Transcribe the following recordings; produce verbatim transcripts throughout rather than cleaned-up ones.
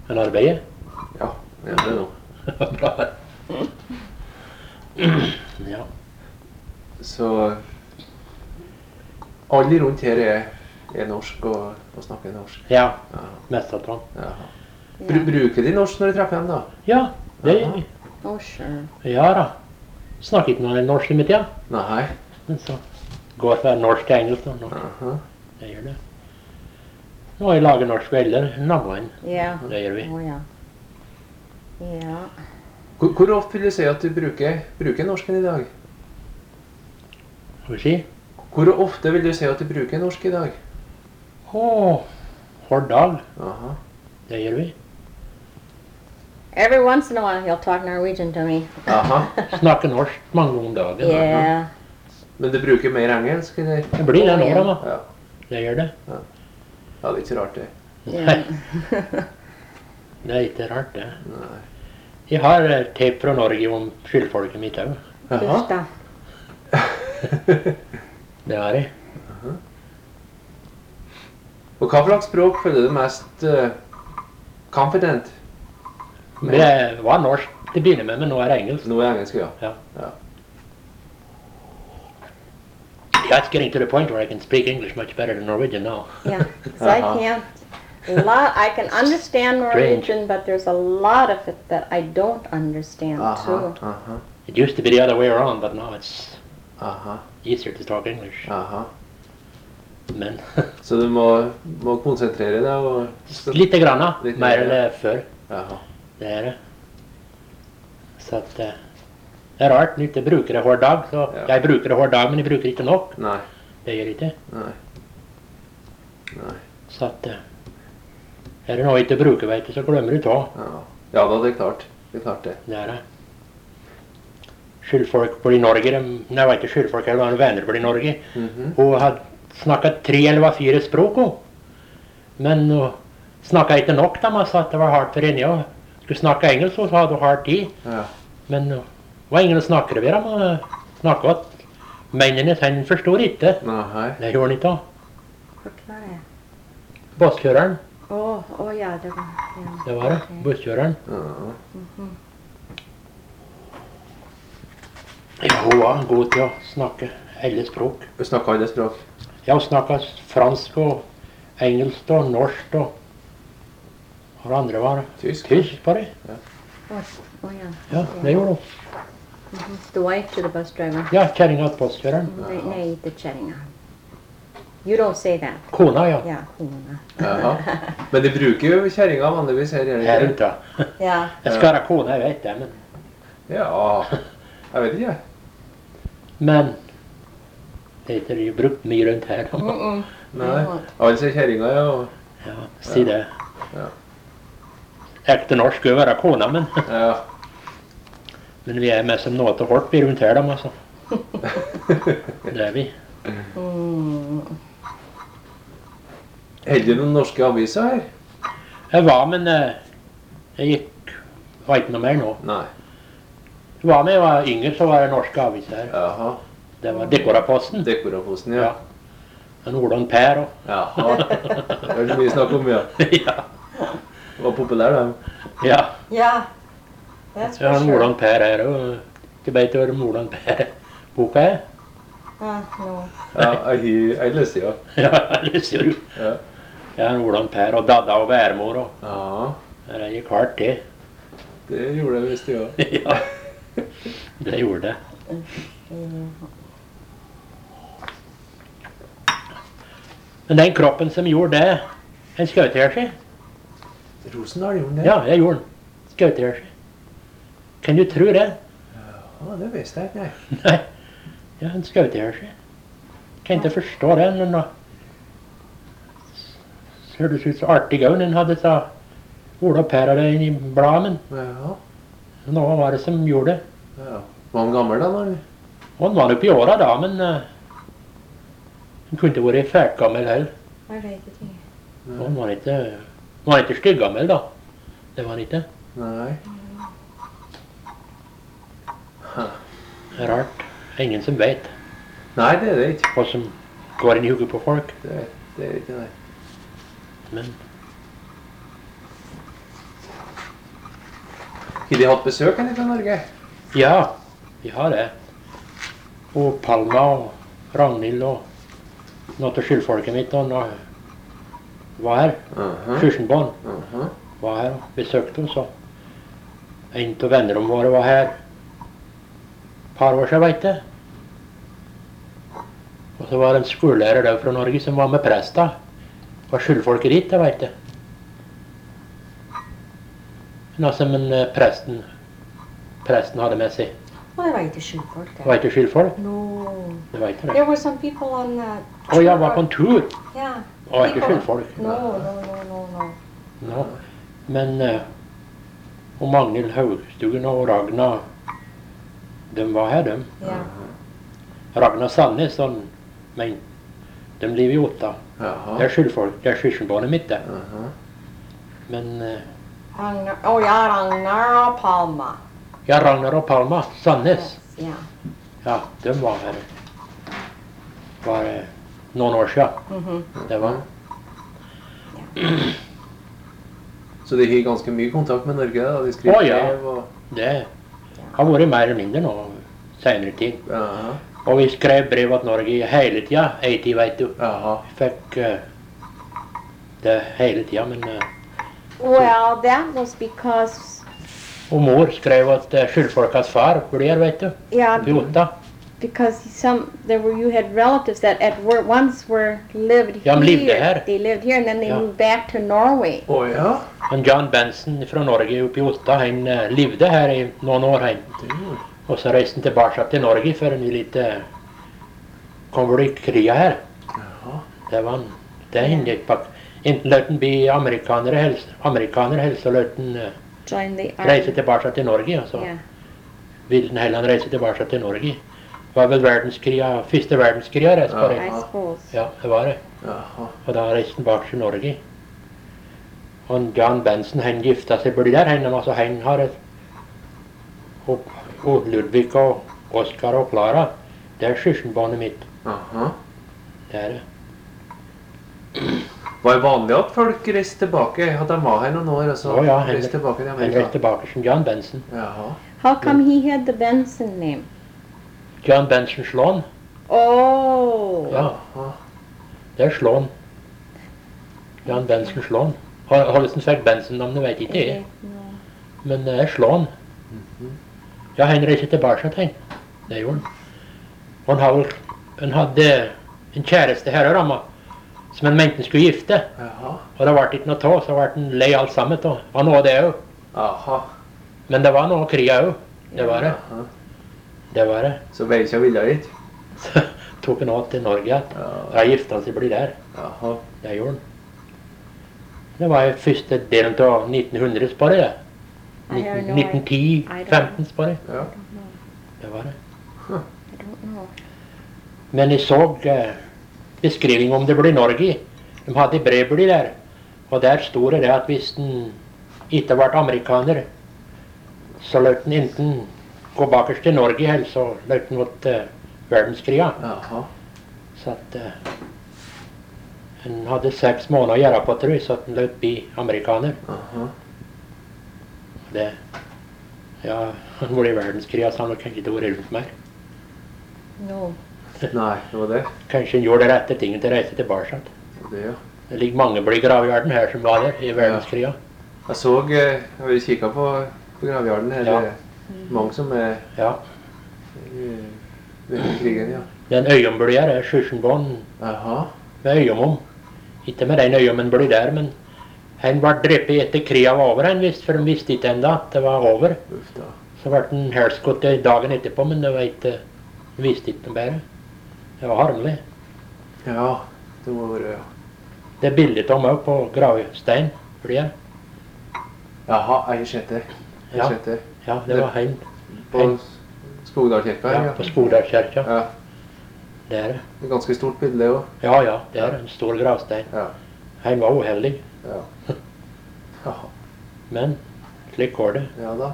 Han arbeider? Ja, det er det nå. Bra. Ja. Så alle rundt her er, er norsk og, og snakker norsk. Ja, Ja. mest av dem. Jaha. Bru, bruker de norsk når de treffer dem da? Ja, det gjør vi. Oh, sure. Ja da. Snakker ikke noe norsk i mitt, ja. Nei. Men så går fra norsk til engelsk. Da. Aha. Det gjør det. Nå har jeg laget norsk velder, naboen. Yeah. Det gjør vi. Oh, yeah. Yeah. Hvor, hvor ofte vil du si at du bruker, bruker norsken i dag? Skal vi si? Hvor ofte vil du si at du bruker norsk i dag? Åh, hver dag. Aha. Det gjør vi. Every once in a while, he'll talk Norwegian to me. Aha. Snakker norsk mange ganger om dagen. Yeah. Men du bruker mer engelsk, eller? Det blir det nå, da. Ja. Det gjør det. Ja, det er ikke rart det. Yeah. Det er ikke rart, det. Nei. Jeg har eh, tape fra Norge om skyldfolket mitt òg. Jaha. Good stuff. Det har jeg. Og hva slags språk føler du mest uh, confident? Men det var norsk til å begynne med, men nå er det engelsk. Nå er engelsk, ja. Ja. Ja. That's getting to the point where I can speak English much better than Norwegian now. Yeah. So I Uh-huh. can't. A lot. I can understand Norwegian, but there's a lot of it that I don't understand Aha, too. aha, It used to be the other way around, but now it's aha, easier to talk English. aha. Men Så du må, må konsentrere deg og... lite grann, da. Litt Mer mer, eller før. Jaha. Det er det. Så at eh, det er rart. Nytt, jeg bruker det hver dag. Så Ja. jeg bruker det hver dag, men jeg bruker ikke nok. Nei, Det gjør jeg ikke. nei. Nei, Så at eh, er det noe jeg ikke bruker, vet du, så glemmer du ta. ja. Ja da, det er klart. Det er klart det. Det er det. Skyldfolk på i Norge, de, nei, jeg vet ikke skyldfolk, eller var venner på i Norge. Mhm. Hun hadde snakket tre eller var fire språk, hun. Men hun snakket ikke nok, da, man sa at det var hardt for henne. Hun skulle snakke engelsk, så hadde hun hardt tid. Ja. Men det var ingen å snakke med, man snakket at mennene sen forstod ikke. Nei. Det gjorde han ikke. What var det? Busskjøreren, Oh, oh ja, det var ja. det var det. Ok. Busskjøreren. Ja. Mhm. Ja, hun var god til å snakke alle språk. Du snakker alle språk. Ja, hun snakket fransk og engelsk og norsk og og det andre var Tysk. tysk bare. Oh, oh ja. Ja, det gjorde hun. Mhm. The wife to the bus driver. Ja, kjerringa til busskjøreren. Nej, nej, inte kärringar. You don't say that. Kona, ja. Ja, hona. Jaha. Men de bruker jo kjerringa vanligvis her, gjør de Her ikke? ute. Ja. Jeg skal være kone, jeg vet det, men Ja, jeg vet ikke. Men det er ikke det brukt mye rundt her. Mm-mm. Nei. Alle sier kjerringa, ja. og- Ja, si det. Ja. Ekte norsk skal jo være kona, men, Ja. men vi er med som noe til hårdt vi rundt her, dem, altså. Det er vi. Mm. Heldig noen norske aviser her? Jeg var, men eh, jeg gikk, var ikke noe mer nå. Nei. Jeg var med, jeg var yngre, så var det norske aviser her. Jaha. Det var Dekoraposten. Dekoraposten, ja. Ja. Nordland Per og Jaha. Det er så mye snakk om, ja. ja. Det var populær, de. ja. Yeah. That's Ja, for sure. Nordland Per her og ikke vet hva Nordland Per-boka er. Uh, no. Ja, jeg har jeg leste, ja. Ja, jeg leser jo. Ja. Ja, Nordland Per og Dadda og Værmor og Ja, der gikk hardt til. det gjorde jeg visst, ja. Ja, det gjorde det. Mm. Men den kroppen som gjorde det, en skjøt her seg. Rosendal gjorde det? Ja, jeg gjorde den. Skjøt her seg. Kan du tro det? Ja, det visste jeg ikke, nei. Nei, ja, en skjøt her seg. Kan ikke forstå det, men da så hørtes ut så artig gøy, den hadde så Ola og Per og det inn i bladet, men Ja, nå var det som gjorde det. ja. Var han gammel da, når? Og han var oppe i åra da, men uh, han kunne ikke vært fælt gammel heller. Jeg vet ikke. Og han var ikke, han var ikke styggammel da. Det var han ikke. Nei. Det er rart. Det er ingen som vet Nei, det er det ikke. hva som går inn i hodet på folk. Det, det er ikke, nei. Men Har de hatt besøk her fra Norge? Ja, vi har det. Og Palma og Ragnhild og noe av skyldfolket mitt og noe var her. Uh-huh. Kyrsenbånd Uh-huh. var her og besøkte oss. Og en av vennene våre var her et par år siden, vet jeg. Og så var det en skolelærer der fra Norge som var med presta. Var skyldfolket ditt, jeg vet jeg. Noe som en eh, presten, presten hadde med seg. Well, det var ikke skyldfolk. Det var ikke skyldfolk? No. Det var ikke det. There were some people on uh, Å, jeg var på en tur. Yeah. Og ikke People- skyldfolk. No, no, no, no, no. No. Men eh, og Magnhild Haugstuen og Ragna, de var her, de. Yeah. Ragna Sandnes, sånn, men de lever i Otta. Jaha. Det er skyldfolk, det er skyldbarnet mitt, det. Uh-huh. Men eh, Ragnar, oh ja, Ragnar og Palma. ja, Ragnar og Palma, Sandnes, Yes, yeah. ja, de var her. Var eh, noen år siden, Mhm. det var. Så de har ganske mye kontakt med Norge, da? De skriver Å, ja. brev og... Det har vært mer eller mindre nå, senere tid. Jaha. Og vi skrev brev til Norge hele tida, ei tid, vet du. Jaha. Vi fikk eh, det hele tida, men eh, Well, that was because, og mor skrev at uh, skyldfolkas far blir, vet du, yeah, i Otta. because some there were you had relatives that at were once were lived Ja, de levde here. her. They lived here and then they Ja. moved back to Norway. Å ja. Men John Benson fra Norge oppe i Otta, han eh, levde her i noen år, han. Det- Og så reiste han tilbake til Norge for en lite kom vel i kriga her. Jaha. Det var han. Det hindret bak. Enten løt han bli amerikaner helst, amerikaner helst, så løt han eh, Joined the reise army. tilbake til Norge. Og så Yeah. ville han heller reise tilbake til Norge. Det var vel verdenskriga, første verdenskriga reiste på Ja. det. I suppose. Ja, det var det. Jaha. Og da reiste han tilbake til Norge. Og John Benson, han gifta seg bli der, han, altså, han har et og, og Ludvig og Oskar og Klara, det er søskenbarnet mitt. Aha. Det er det. Var det vanlig at folk reiste tilbake? At de var her noen år, og så Å ja, han- reiste tilbake til Han reiste Amerika? tilbake som John Benson. Jaha. How come he had the Benson name? John Benson Slån. Oh. Ja, Jaha. det er Slån. John Benson Slån. Hol- Hvordan fikk Benson-navnet, vet ikke jeg. No. Men det er Slån. Ja, han reiste tilbake til han. Det gjorde han. Og han, har vel, han hadde en kjæreste her og ramma, som han mente han skulle gifte. Jaha. Og det ble ikke noe av, så ble han lei alt sammen. Og det var noe av det òg. Aha. Men det var noe krig òg. Det var det. Jaha. Det var det. Så Beikja ville ikke? Så tok han av til Norge igjen. Ja. Da gifta han seg bli der. Jaha. Det gjorde han. Det var i første delen av nittenhundre, spør jeg. I have no nitten ti I don't femten, spør jeg. Ja. Det var det. I don't know. Men jeg så eh, beskriving om det blir Norge. De hadde brevbli der. Og der sto det at hvis den ikke ble amerikaner, så løp den enten gå bakerst til Norge, eller så løp den mot uh, verdenskriga. Jaha. Så at uh, en hadde seks måneder å gjøre på, tror jeg, så at den løp i amerikaner. Aha. Det, ja, han var i verdenskriga, så han var kanskje ikke vært rundt mer. No. Nei, det var det. Kanskje han gjorde det rette tingen til å reise tilbake. Det var det, ja. Det ligger mange blir gravjarden her som var der i verdenskriga. Jeg så, eh, jeg har jo kikket på, på gravjarden her. Ja. Det er mange som er Ja. i i krigen, ja. Den øyenblyer er Kyrsenbånd Jaha. med øyemom. Ikke med den øyemen blir der, men han ble drept etter kriga var over, han visste, for de visste ikke enda at det var over. Uff da. Så ble han helskutt dagen etterpå, men det var ikke, de visste ikke noe bedre. Det var harmelig. Ja, det må være, ja. Det er bildet av meg på gravstein. Blir det. Jaha, jeg har sett det. Jeg har Ja. sett det. Ja, det var han. På Hei. Skogdalkirka, Ja, på Skogdalskirka. Ja, Det er det. et ganske stort bilde også. Ja, ja, det er en stor gravstein. Ja, Han var uheldig, ja. Jaha, men slik går det. ja da.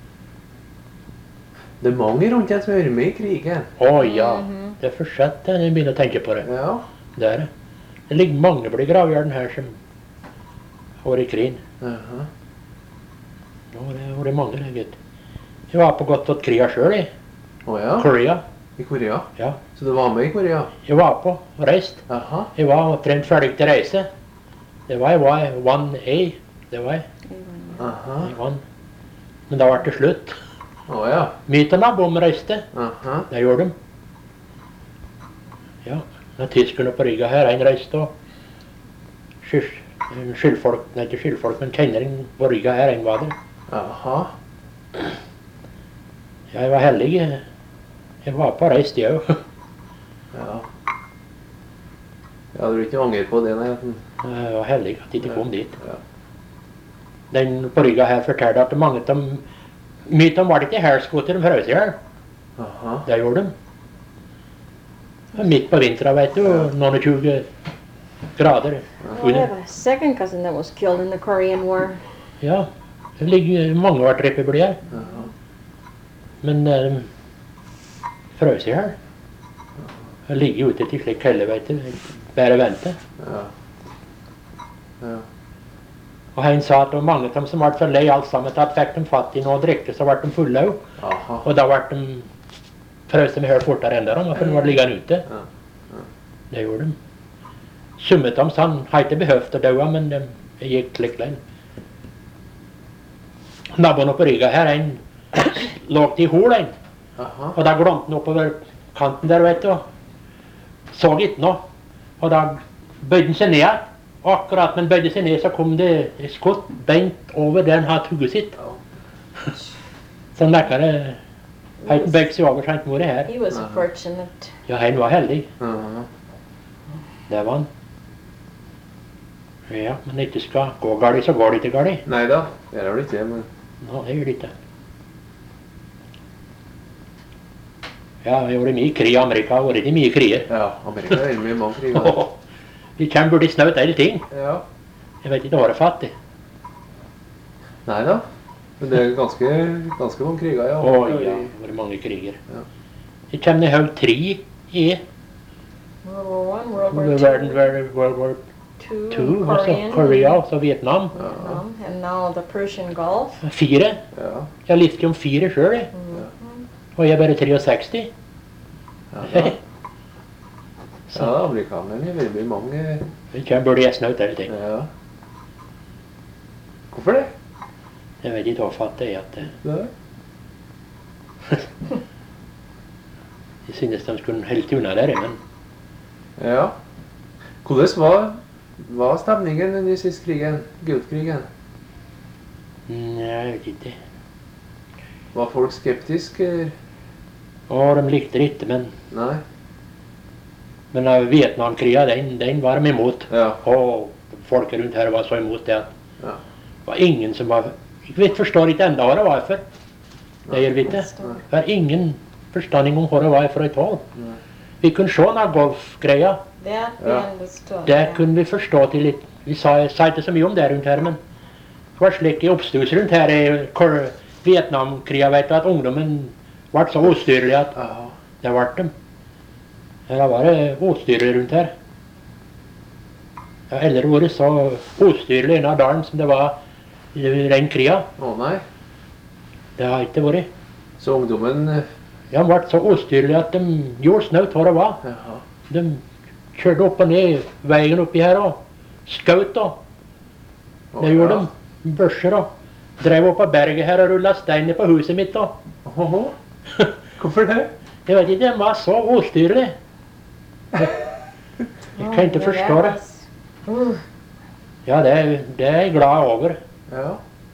Det er mange rundt igjen som har vært med i krigen. Å ja, det fortsetter når jeg begynner å tenke på det. Ja, Det er det. Det ligger mange blir gravjarden her som har vært i krigen. jaha. Nå har det vært mange, det, gutt. Jeg var på godt fått kriga sjøl, i Å ja. Korea. I Korea? Ja. Så du var med i Korea? Jeg var på og reist. Jaha. Jeg var omtrent ferdig til reise. Det var jeg var one A. Det var jeg. Aha. jeg var. Men da var det slutt. Å ja. Mytene bom reiste. Aha. Det gjorde de. Ja. Når tyskerne på Riga her, en reiste og skyld, skyldfolk, nei ikke skyldfolk, men kjenneren på Riga her, en var det. Jaha. Jeg var heldig. Jeg var på reist, jeg òg. Ja. Ja, du ikke angrer på det, nei? at den- Jeg var heldig at jeg ikke kom dit. Ja. Den på Riga her fortalte at mange av dem, mye av dem var det ikke helskutt, de frøs i hjel. Aha. Det gjorde de. Og midt på vinteren, vet du, og noen og tjue grader. Well, I have a second cousin that was killed in the Korean War. Ja, det ligger mange år til blir her. Jaha. Men eh, de frøs i hjel. De ligger ute til slik kvelder, vet du. Bare vente. Ja. Ja. Og han sa at det var mange av dem som ble så lei alt sammen, at fikk de fatt i noe å drikke, så ble de fulle òg. Aha. Og da ble de frøs de helt fortere enn dem, for de var liggende ute. Ja. Det gjorde de. Summet av dem sa han har ikke behøvd å dø, men de gikk slik lenge. Naboen på Riga her, en lå til hol, en. Aha. Og da glomte han oppover kanten der, vet du. og Så ikke noe. Og da bøyde han seg ned. Og akkurat men bøyde seg ned, så kom det et skudd beint over der han hadde hugget sitt. Så han lekker det. Han bøyde seg over, så han ikke vært her. He was Uh-huh. fortunate. Ja, han var heldig. Aha. Det var han. Ja, men ikke skal gå galt, så går det ikke galt. Nei da, det er vel ikke det, men Nå, det gjør det ikke. Ja, jeg har vært mye krig i Amerika, har vært i mye kriger. ja, Amerika er veldig mye mange kriger. Vi kommer borti snaut alle ting. Ja. Jeg vet ikke hva det er fattig. Nei da, men det er ganske, ganske mange kriger, ja. Å ja, det har vært mange kriger. Ja. Jeg kommer i høy tre i World War One, World War World Two, War, World War Two, Two, og så Korean, Korea, og så Vietnam. Vietnam, and now the Persian Gulf. Fire. Ja. Jeg liste om fire sjøl, jeg. Og jeg er bare treogseksti. Ja, ja. Ja, amerikanerne er veldig mange. Jeg kommer borti snaut alle ting. Ja. Hvorfor det? Jeg vet ikke hva fattig er at det. Nei. Jeg synes de skulle helt unna der, men Ja. Hvordan var, var stemningen under siste krigen, Gulfkrigen? mm, jeg vet ikke. Var folk skeptiske, eller? Å, de likte det ikke, men, Nei? men uh, Vietnamkrigen, den, den var de imot. Ja. Og folk rundt her var så imot det at Ja. det var ingen som var. Vi forstår ikke enda hva det var for. Det gjør vi ikke. Story. Det er ingen forstanding om hva det var for et tall. Nei. Vi kunne se den golfgreia. That we Ja. understood. Det yeah. kunne vi forstå til litt. Vi sa, sa ikke så mye om det rundt her, men det var slik i oppstus rundt her i Kor- Vietnamkrigen, vet du, at ungdommen ble så ustyrlig at Ja. det ble dem. Det var det ustyrlig rundt her. Jeg har aldri vært så ustyrlig i denne dalen som det var i den krigen. Å nei. Det har ikke vært. Så ungdommen eh, Ja, de ble så ustyrlige at de gjorde snaut hva det var. Jaha. De kjørte opp og ned veien oppi her og skjøt og Å, det gjorde ja. de. Børser og drev opp på berget her og rullet stein på huset mitt og Åhå. Hvorfor det? jeg vet ikke, de var så ustyrlige. Jeg, jeg kan ikke Oh, forstå that det. was- Ooh. Ja, det, er- det er jeg glad over. Ja.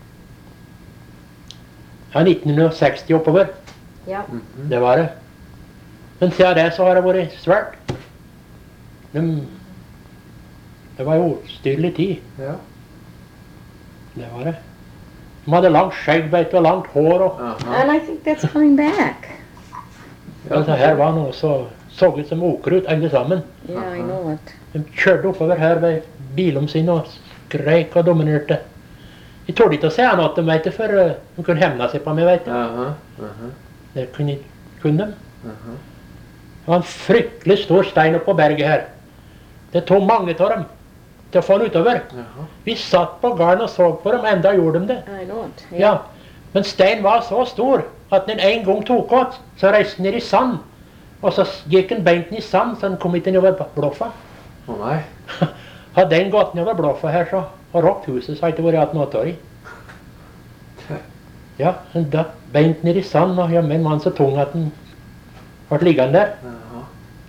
Ja, nitten seksti oppover, Yep. Mhm. det var det. Men siden det så har det vært svært. De, det var jo ustyrlig tid, Ja. det var det. De hadde langt skjegg, vet du, og langt hår og Aha. And I think that's coming back. altså, her var noe så så ut som okrut alle sammen. Yeah, I know it. De kjørte oppover her ved bilene sine og skrek og dominerte. Jeg torde ikke å si noe til dem, vet du, for uh, de kunne hemne seg på meg, vet du. Aha. Aha. Det kunne, kunne de. Aha. Det var en fryktelig stor stein oppe på berget her. Det tok mange av dem. til å få den utover. Jaha. Vi satt på garden og så på dem, enda gjorde de det. I know it. Ja. Men steinen var så stor at når den en gang tok åt, så reiste den ned i sand. Og så gikk den beint i sand, så den kom ikke nedover blåfa. Å nei. Hadde den gått nedover blåfa her, så og rokt huset, så hadde det vært igjen noe år i. Ja, den datt beint ned i sand, og jammen var den så tung at den ble liggende der. Jaha.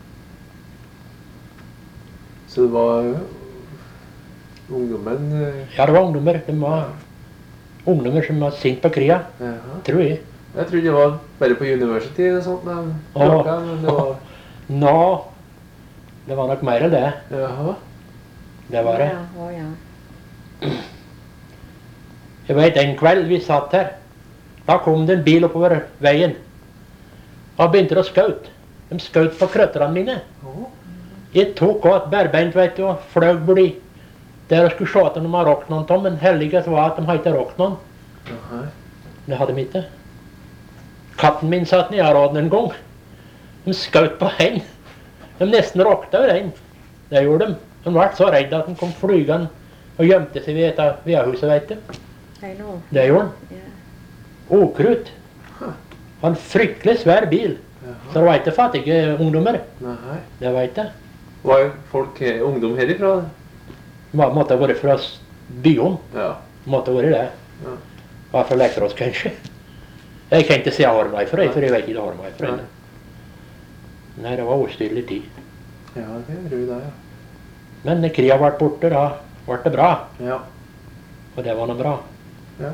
Så det var ungdommen eh, Ja, det var ungdommer. De var ungdommer som var sint på kriga, Jaha. tror jeg. Jeg trodde det var bare på university og sånt, men, Åh. klokka, men det var... Nå, det var nok mer enn det. Jaha. Det var det. Ja, å ja. Jeg vet en kveld vi satt her, da kom det en bil oppover veien. Og begynte å skaut. De skaut på krøtterne mine. Åh. Jeg tok åt bærbeint, vet du, og fløg bli der og skulle se at de har råkt noen tom, men heldigvis var at de hadde ikke råkt noen. Jaha. Det hadde de ikke. Katten min satt nede i råden en gang. De skaut på en. De nesten råkte over en. Det gjorde de. De ble så redde at de kom flygende og gjemte seg ved et av vedhuset, vet du. I know. Det gjorde de. Yeah. Okrut. Og en fryktelig svær bil. Jaha. Så det var ikke fattige ungdommer. Nei. Det vet jeg. Var folk eh, ungdom herifra? Det måtte ha vært fra s- byen. Ja. Måtte ha vært det. Ja. Var fra Lekrås, kanskje. Jeg kan ikke si jeg har meg for det, for jeg vet ikke det har meg for det. Nei, det var ustyrlig tid. Ja, det gjør vi da, ja. Men når krigen ble borte, da ble det bra. Ja. Og det var noe bra. Ja.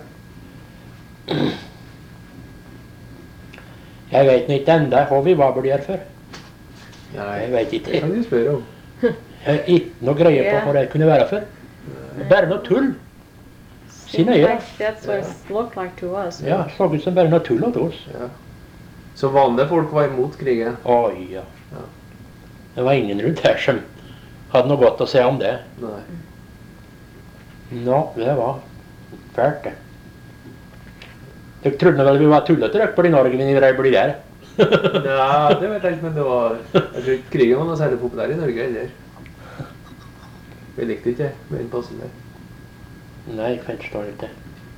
Jeg vet nå ikke enda hva vi var blir for. Nei, Jeg vet det ikke. kan du spørre om. Jeg har ikke noe greie på hva det kunne være for. Bare noe tull. Seems Sine øyne. like that's what it looked like to us. Ja, så ut som bare noe tull hos oss. Ja. Så vanlige folk var imot krigen? Oi, ja. Ja. Det var ingen rundt her som hadde noe godt å si om det. Nei. Nå, det var fælt, det. Jeg trodde vel vi var tullete røk på de Norge, men vi ble der. Ja, det vet jeg ikke, men det var... Jeg tror ikke krigen var noe særlig populær i Norge, eller? Vi likte ikke med den passen der. Nei, jeg forstår ikke.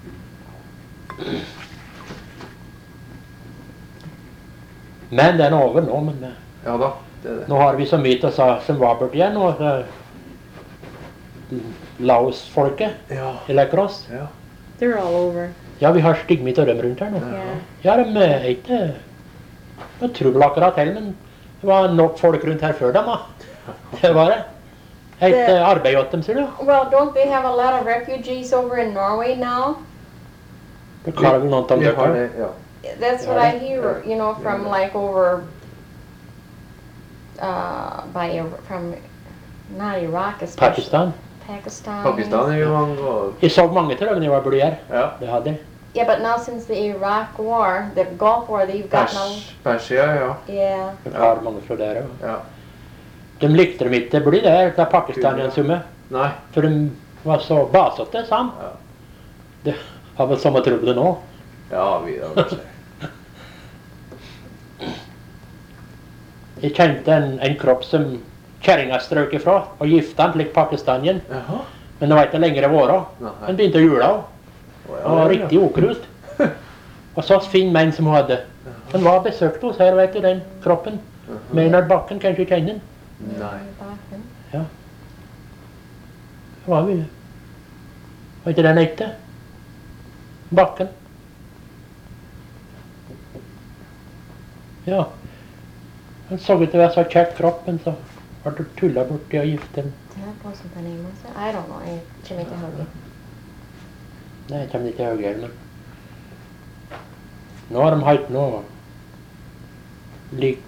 Men den er over nå, men eh, Ja da, det er det. nå har vi så mye til å sa som var bort igjen, og uh, Laos-folket Ja. i Lekrås. Ja. They're all over. Ja, vi har stigmet av dem rundt her nå. Yeah. Ja, de er ikke noe trubel akkurat heller, men det var nok folk rundt her før dem, da. Det var det. Et Det- uh, arbeid åt dem, sier du? Well, don't they have a lot of refugees over in Norway now? Det klarer vel noen av Vi dem har her. det, ja. That's what Yeah. I hear, you know, from like over uh, by from not Iraq, especially Pakistan. Pakistan. Pakistan er jo mange, og... Jeg så mange til dem da jeg var blir her. Ja. Det hadde jeg. Yeah, but now since the Iraq War, the Gulf War, they've got now. Pers, Persia, ja. Yeah. Jeg har mange fra der òg. Ja. De likte dem ikke bli der, det er Pakistan som er. Nei. For de var så basete, sa han. Ja. Det har vel samme trøbbel nå. Ja, vi da, kanskje. Jeg kjente en, en kropp som kjerringa strøk ifra, og gifta han slik pakistanien. Jaha. Men det var ikke lenger vært. Nei. Han begynte å jule av. Å, ja, Han var ja, riktig okrut. Og så fin menn som hun hadde. Han var besøkt hos her, vet du, den kroppen. ja. Maynard Bakken, kanskje du kjenner den? Nei. Ja. Det var vi. Var ikke den ekte? Bakken. Ja. Han så ut til å være så kjekk kroppen, så var det tulla borti og gifte den. That wasn't the name, was it? I don't know. I Jamaica Hoagie. Nei, jeg kommer ikke til høyre, men nå har de hatt noe lik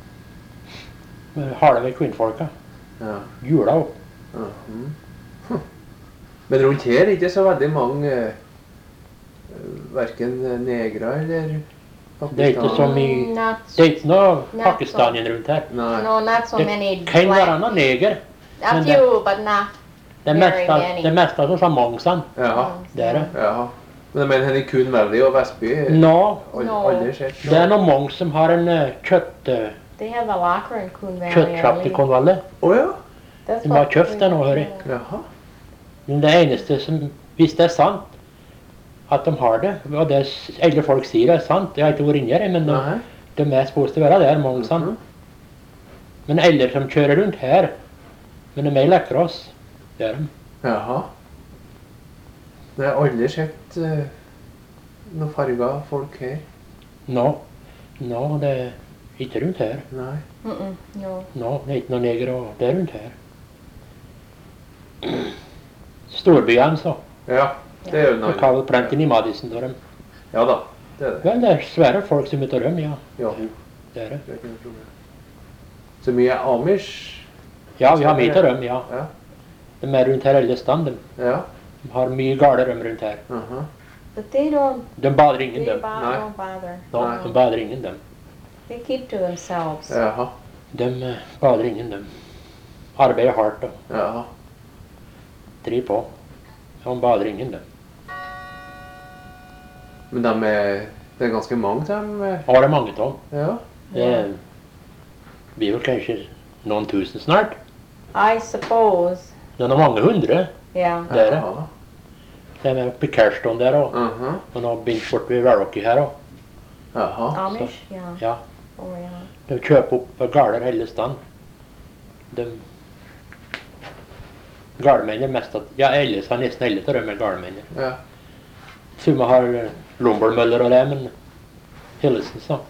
halve kvinnfolka. Ja. Jula opp. Ja. Mm. Hm. Men rundt her er ikke så veldig mange eh, hverken negre eller Det er ikke så mye Mm, not, Det er ikke noe Nei, pakistanien rundt her. Nei. no, not so Det many kan være black. noen neger. A men det- few, but not. Det Very meste, many. det meste av sånn mongsene. Ja. Det er det. Ja. Men jeg mener henne i Kun Valley og Vestby Nå, al- No. aldri sett det er noen monks som har en uh, kjøtt, uh, They have a locker in Coon Valley. I kjøttsjapp i believe. Konvalle. Å ja. That's De har what kjøpt we- den nå, hører jeg. Jaha. Men det eneste som, hvis det er sant, at de har det, og det s- eldre folk sier er sant, jeg har ikke vært inni her, men de, Nei. de er supposed til å være der, mange sant. Mhm. Men eldre som kjører rundt her, men de er i Lekkerås, det er de. Jaha. Jeg har aldri sett uh, noen farga folk her. Nå, nå, det er ikke rundt her. Nei. Mm-mm, no. Nå, det er ikke noen negere, og det er rundt her. Storbyene, så. Ja, det er jo en Det annen. kaller planten i Madison, da de. Ja da, det er det. Vel, det er svære folk som er ute og rømmer, ja. Ja, Det er det. det er ikke noe problem. Så mye amish? Ja, vi har mye til røm, ja. Ja. De er rundt her alle stand, de. Ja. De har mye gale røm rundt her. Aha. But they don't, De bader ingen, they dem. bo- Nei. don't bother. Nå, Nei. de bader ingen, dem. They keep to themselves. Jaha. De eh, bader ingen, dem. Arbeider hardt og Jaha. driver på. De bader ingen, dem. Men de er, det er ganske mange av dem? eh. Og det er mange av dem. Ja. Det blir vel kanskje noen tusen snart. I suppose, Det er noen mange hundre. yeah. Det er det. Jaha. De er oppe i Kerston der og, Aha. og nå begynt bort ved Verrocky her og. Jaha. Amish, yeah. Ja, Oh, yeah. de kjøper opp galer hele stand. De Galmennene mest at, ja, ellers har nesten alle til dem er galmennene. Ja. Summe har eh, Lombermøller og det, men Hillesen, så.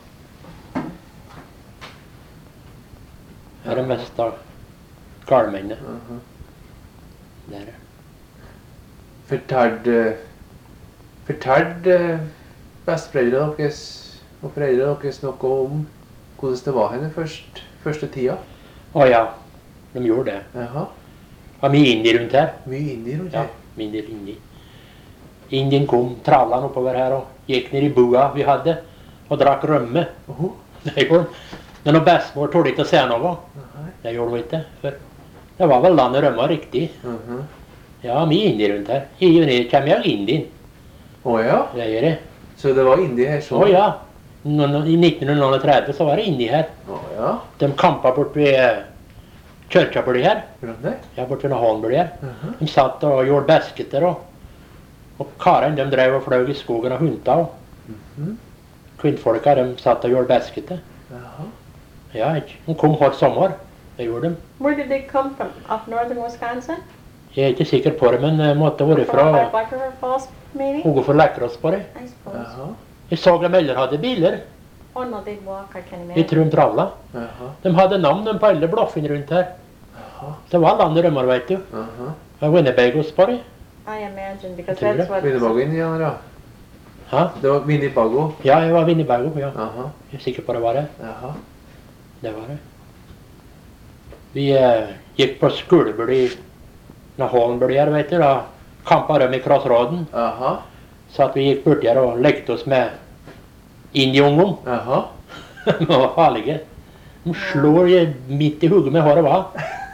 Her er det mest av galmennene. Aha. Det er det. Fortalte Fortalte besteforeldrene deres og foreldrene deres noe om hvordan det var henne først, første tida? Å ja, de gjorde det. Jaha. Det var mye indi rundt her. Mye indier rundt Ja, her. mindre indi. Indien kom trallende oppover her og gikk ned i bua vi hadde og drakk rømme. Oho. Det gjorde de. Men når bestemor tålte ikke å se noe, Nei. det gjorde hun ikke. For det var vel landet rømma riktig. Mhm. Ja, mye indi rundt her. I ned kommer jeg Indien. Å ja. Det gjør det. Så det var indier her så? Å ja. Nå- nå- I nitten tretti så var det indi her. Å ja. De kampa bort ved eh, Kjørkjabli her. Gjorde de det? Ja, bort ved Hånbli her. Mhm. De satt og gjorde basketer og og karene de drev og fløy i skogen og hunta. Og Mhm. kvinnfolka de satt og gjorde basketer. Jaha. Ja, ikke. De kom hver sommer. Det gjorde de. Where did they come from? Up northern Wisconsin? Jeg er ikke sikker på det, men det måtte være From by fra Black River Falls, maybe? Hoge for Lekkerås på det. I suppose. Jaha. Jeg så dem eller hadde biler. Oh no, they'd walk, I can Jeg imagine. tror de travla. Jaha. De hadde navn de på alle blaffene rundt her. Jaha. Det var landet rømmer, vet du. Aha. Det var Winnebagos på det. I imagine, because Tror that's det. what... Winnebago-indianere. Hæ? Det var Winnebago. Ja, jeg var Winnebago, ja. Aha. Jeg er sikker på det var det. Jaha. Det var det. Vi eh, gikk på skolebuli når Hånbli her, vet du, da kampa de i Krossråden. Aha. Så at vi gikk borti her og lekte oss med indieungdom. Jaha. De var farlige. De slår je midt i hodet med hva det var.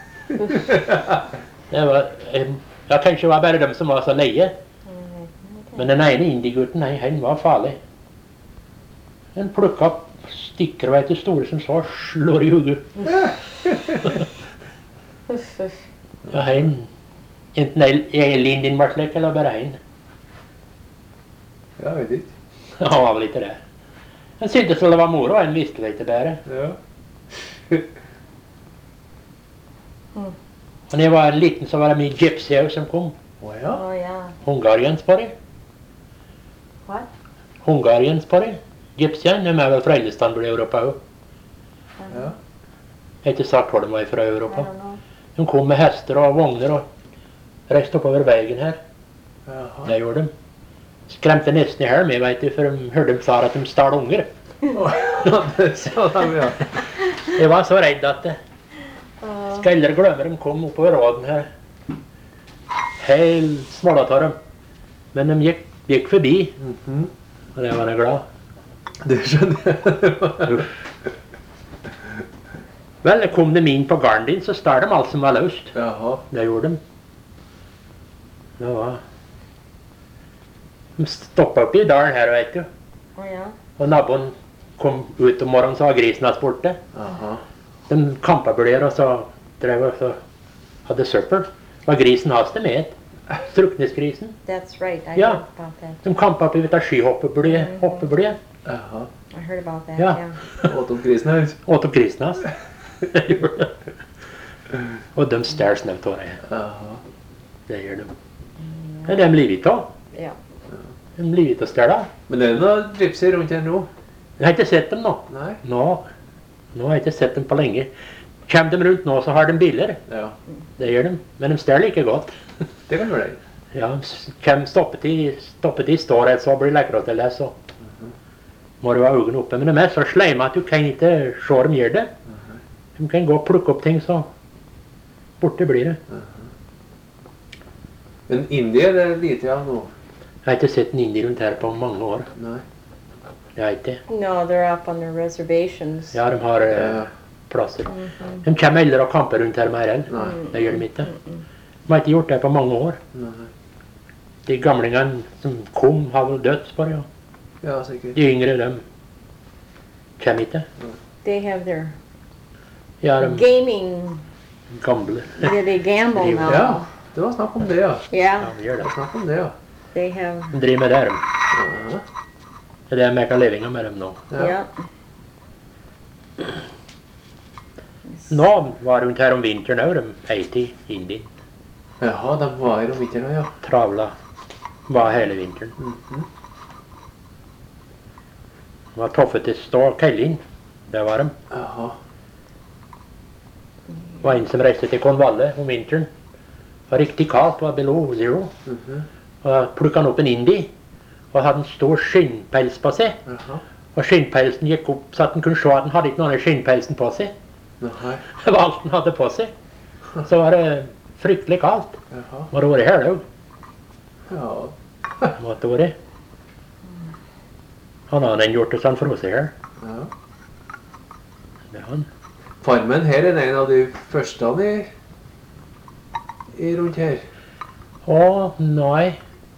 Det var eh, ja, kanskje det var bare de som var så leie. Men den ene indiegutten, nei, han var farlig. Han plukka opp stikker, vet du, store som så, slår i hodet. Uff, uff. Ja, han. Enten hele Indien var slik, eller bare han. Ja, vet ikke. Han var vel ikke det. Han syntes vel det var moro, han visste det ikke bedre. Ja. Og når jeg var liten, så var det mye gypsier som kom. Å ja. Oh, yeah. Hungariens på det. What? Hungariens på det. Gypsiene, de er vel fra Ellestanbul i Europa òg. Ja. Jeg har ikke sagt hvor de var fra I Europa. don't know. De kom med hester og vogner og reiste oppover veien her. Jaha. Det gjorde de. Skremte nesten i hjel med, vet du, for de hørte de sa at de stjal unger. Ja, det sa de, ja. Jeg var så redd at det. Uh, Skal aldri glemme de kom oppover råden her. Helt smålet av dem. Men de gikk, gikk forbi, Mhm. og det var jeg glad. Det skjønner jeg. Uff. Vel, kom de inn på garden din, så stjal de alt som var løst. Jaha. Det gjorde de. Det var... De stoppet oppe i dalen her, vet du. oh, yeah. Og naboen kom ut om morgenen, så var grisen hans borte. Jaha. De kampet blir, og så drev og så hadde søppel. Var grisen hans det med? Struknesgrisen. That's right. I Yeah. heard about that. De kampet på dette skihoppeblyet. Mhm. Hoppeblyet. Jaha. I heard about that. Yeah. Yeah. Åt opp grisen her. Åt opp grisen hans. Og de stjal snaut av det. Jaha. Det gjør de. Det er de livet av. Yeah. De livet av stjela. Men det er noe gypsy rundt her nå? Jeg har ikke sett dem nå. Nei? Nå, nå har jeg ikke sett dem på lenge. Kommer de rundt nå, så har de biler. Ja. Det gjør de. Men de stjeler like godt. Det kan være det. Ja, kommer stoppetid, stoppetid står et så blir lekkere til det, så må du ha øynene oppe. Men de er så sleime at du kan ikke se dem gjør det. De kan gå og plukke opp ting, så borte blir det. Men India det er lite av nå? Jeg har ikke sett en indier rundt her på mange år. Nei. Jeg har ikke. No, they're up on their reservations. Ja, de har eh, Ja. plasser. Mhm. De kommer aldri og kamper rundt her mer enn. Nei. Det gjør de ikke. De har ikke gjort det på mange år. Nei. De gamlingene som kom, har vel dødt, spør jeg. Ja, sikkert. De yngre, de kommer ikke. They have their Ja, de gaming. gamle. They, they gamble Driver. now. Ja, det var snakk om det, ja. Ja, Yeah. de gjør Det det. var snakk om det, ja. They have. De driver med det, de. Jaha. Det er det jeg kan levinga med dem nå. Ja. Yeah. Nå var rundt her om vinteren òg, de eit i Indien. Jaha, de var her om vinteren, ja. Travla var hele vinteren. Mhm. Det var toffete stå Kellin. Det var de. Jaha. Det var en som reiste til Cornwall om vinteren. Det var riktig kaldt, det var below zero. Mhm. Og da plukket han opp en indi og hadde en stor skinnpels på seg. Jaha. Og skinnpelsen gikk opp så at han kunne se at han hadde ikke noe annet skinnpelsen på seg. Nei. Det var alt han hadde på seg. Så var det fryktelig kaldt. Jaha. Må det vært her òg. Ja. Måtte vært. Han hadde gjort det så han frøs her. Ja. Det er han. Farmen her er en av de første i, i rundt her. Å, nei.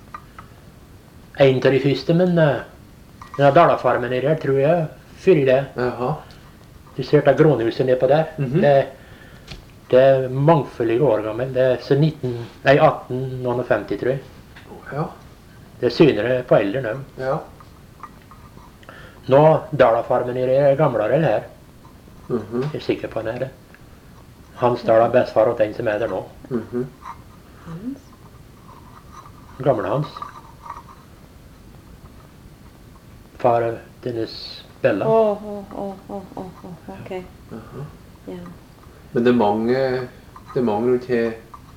En av de første, men uh, den Dalafarmen nedi her, tror jeg, før det. Jaha. Du ser det grånhuset nedpå der. Mhm. det, det er mangfoldige år gammel. Det er så nitten, nei, atten femti, tror jeg. Ja. Det er synere på eldre nå. Ja. Nå, Dalafarmen nedi her er gamlere enn her. Mhm. Jeg er sikker på den er det. Hans Dal er bestefar og den som er der nå. Mhm. Gamle hans. Far dennes Bella. Oh, oh, oh, oh, oh, oh. Okay. Jaha. Yeah. Men det er mange, det er mange rundt her.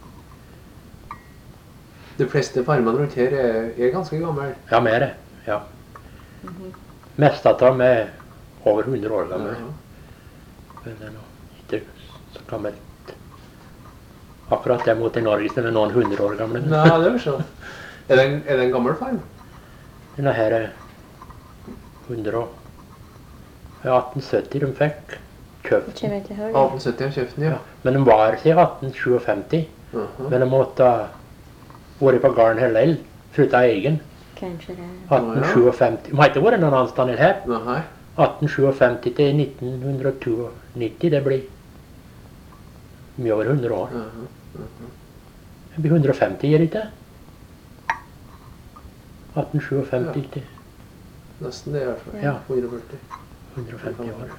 De fleste farmene rundt her er, er ganske gamle. Ja, mer det. Ja. Mest av dem er over hundre år gamle. Men det er nå ikke så gammelt. Akkurat det mot i Norge som er noen hundre år gamle. Nei, det er sånn. Er det en, er det en gammel farm? Denne her er hundre og ja, atten sytti de fikk kjøpt. Kjem jeg til høyre? atten sytti har kjøpt den, ja. Men de var siden atten femtisju. Jaha. Men de måtte ha vært på gården hele tiden. Frutta egen. Kanskje det. atten femtisju. De har ikke vært noen annen sted enn her. Nei. atten femtisju til nitten nittito, det blir mye over hundre år. Jaha. Det blir hundre femti, gjør det ikke? atten femtisju til Nesten det i hvert fall. Ja. hundre og førti. hundre femti år.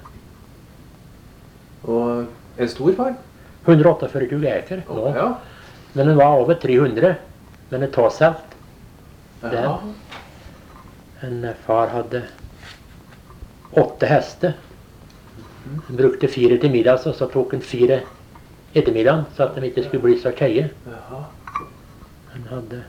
Og en stor farm? hundre førtiåtte eker nå. Ja. Men den var over tre hundre. Men det tåselt. Jaha. En far hadde åtte hester. Han brukte fire til middags, og så tok han fire ettermiddagen, så at de ikke skulle bli så keie. Jaha. Han hadde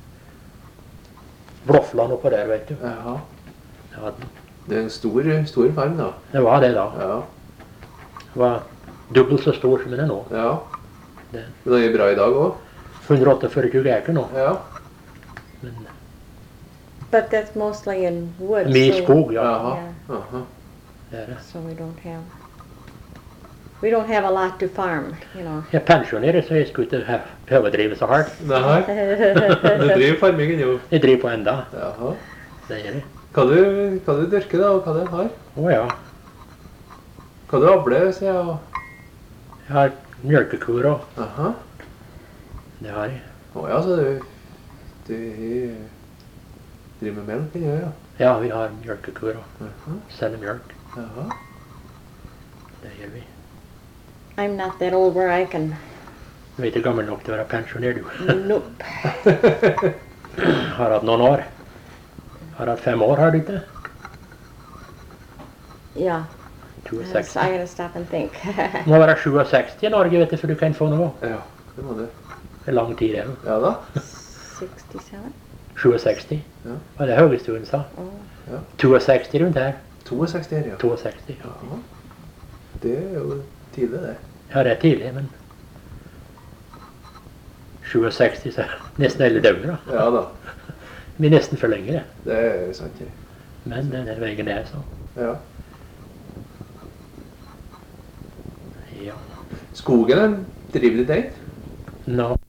blåflan oppå der, vet du. Jaha. Det hadde han. Det er en stor, stor farm, da. Det var det da. Ja. Det var dobbelt så stor som den er nå. Ja. Det. Men det er bra i dag òg. hundre førtiåtte eker nå. Ja. Men But that's mostly in woods. mye so- skog, ja. Jaha. Yeah. Jaha. Det er det. So we don't have. We don't have a lot to farm, you know. Jeg er pensjonert, så jeg skulle ikke ha- behøve å drive så hardt. Nei. Du driver farmingen, jo. Jeg driver på enda. Jaha. Det gjør jeg. Hva du, hva du dyrker, da, og hva du har? Å ja. Hva du avler, sier jeg. og- Jeg har mjølkekuer og Jaha. Det har jeg. Å ja, så du, du eh, driver med melk, ja, ja. Ja, vi har mjølkekuer og Jaha, selger mjølk. jaha. Det gjør vi. I'm not that old where I can. Du er ikke gammel nok til å være pensjonert, du. Nope. Har hatt noen år. Har hatt fem år, har du ikke? Yeah. So I sekstiseks. gotta stop and think. Må være sekstisju i Norge, vet du, for du kan få noe. Ja, det må du. Det er lang tid, det. jo. Ja da. sixty-seven? sekstisju. Ja. Var det høyeste hun sa? Oh. sekstisju rundt her. sekstiseks her, ja. sekstisju. Ja. Jaha. Det er jo tidlig, det. Ja, det er tidlig, men sekstisju, så nesten alle døgn, da. Ja da. Vi er nesten for lenge, det. Det er sant, det. Men det er den veien det er, så. Ja. Ja. Skogen er trivelig deg. Nå,